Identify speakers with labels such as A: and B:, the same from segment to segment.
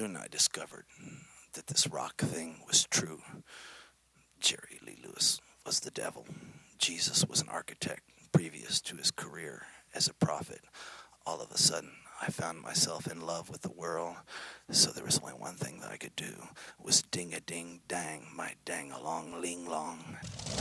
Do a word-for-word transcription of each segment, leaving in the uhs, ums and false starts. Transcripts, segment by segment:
A: Soon I discovered that this rock thing was true. Jerry Lee Lewis was the devil. Jesus was an architect previous to his career as a prophet. All of a sudden, I found myself in love with the world, so there was only one thing that I could do, was ding-a-ding-dang, my dang-along-ling-long.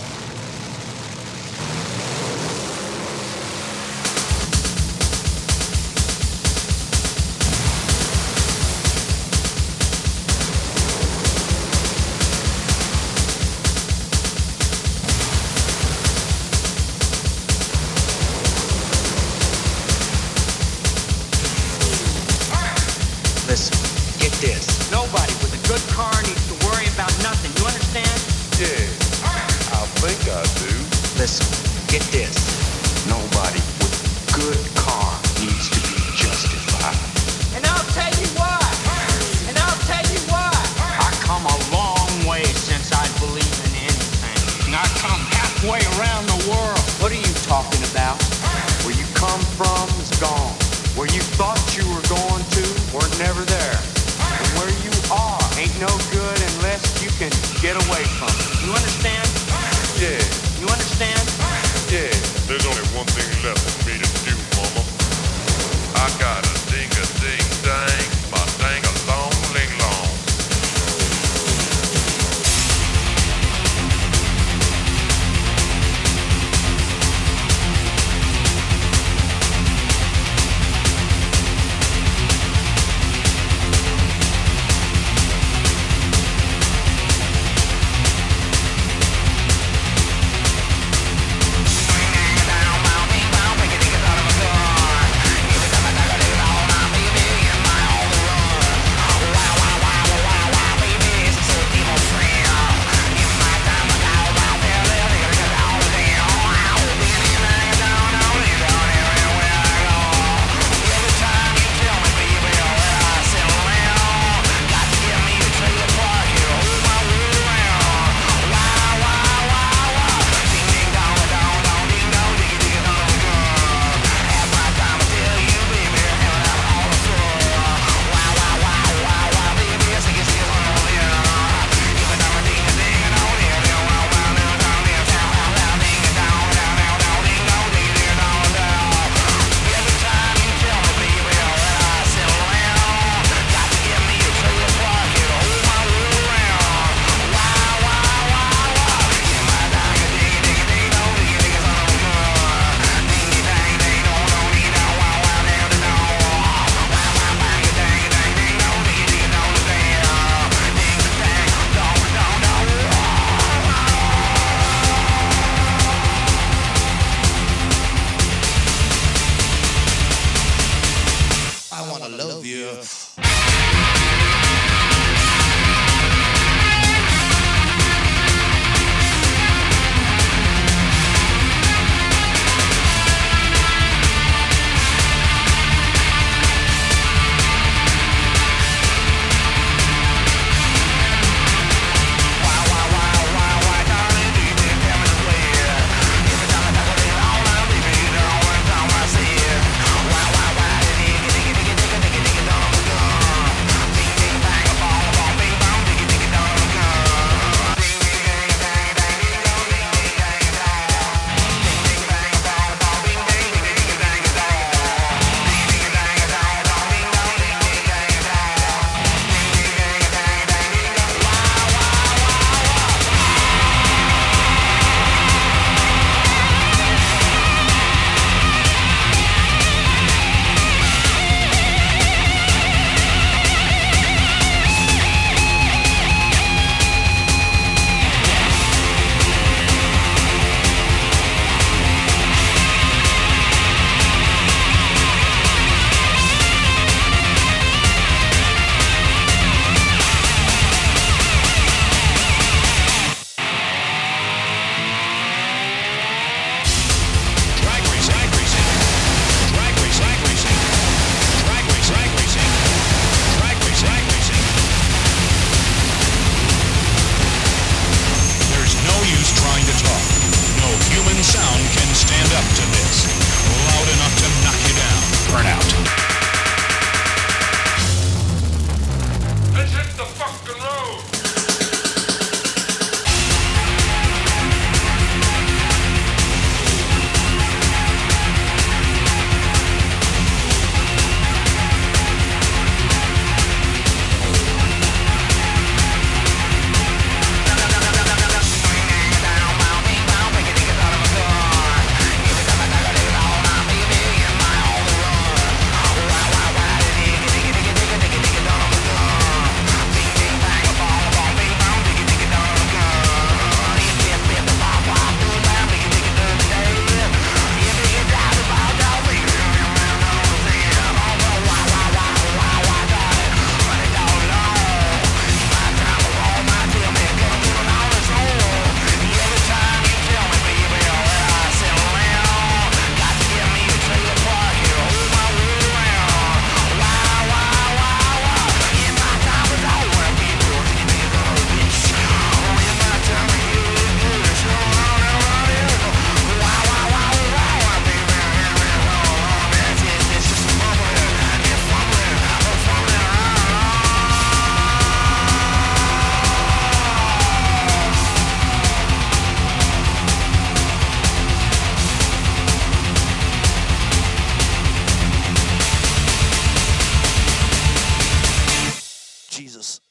B: Listen, get this. Nobody with a good car needs to worry about nothing. You understand?
C: Yeah, I think I do.
B: Listen, get this. Nobody with a good car needs to be justified. And I'll tell you why. And I'll tell you why. I come a long way since I believe in anything. And I come halfway around the world. What are you talking about? Where you come from is gone. Where you thought you were going to, we're never there. And where you are ain't no good unless you can get away from it. You understand?
C: Yeah,
B: You understand?
C: yeah. There's only one thing left for me to do, mama. I gotta ding-a-ding-dang, my dang-a-long-ling-long.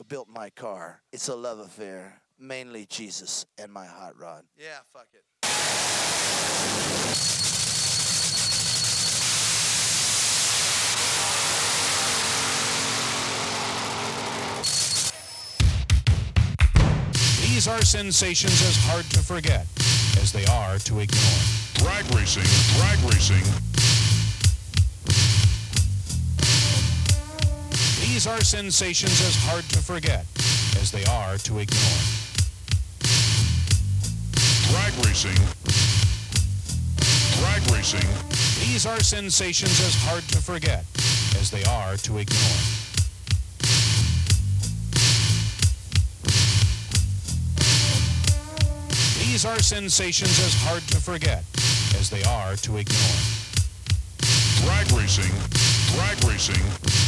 A: built my car. It's a love affair, mainly Jesus and my hot rod. Yeah, fuck it.
D: These are sensations as hard to forget as they are to ignore.
C: Drag racing, drag racing.
D: These are sensations as hard to forget as they are to ignore.
C: Drag racing, drag racing.
D: These are sensations as hard to forget as they are to ignore. These are sensations as hard to forget as they are to ignore.
C: Drag racing, drag racing.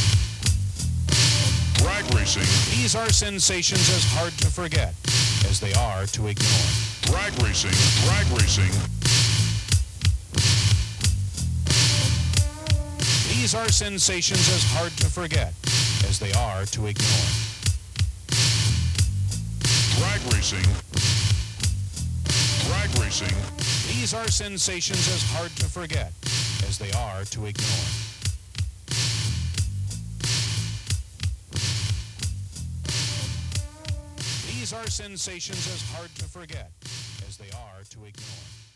C: Drag racing.
D: These are sensations as hard to forget as they are to ignore.
C: Drag racing, drag racing.
D: These are sensations as hard to forget as they are to ignore.
C: Drag racing. Drag racing.
D: These are sensations as hard to forget as they are to ignore. These are sensations as hard to forget as they are to ignore.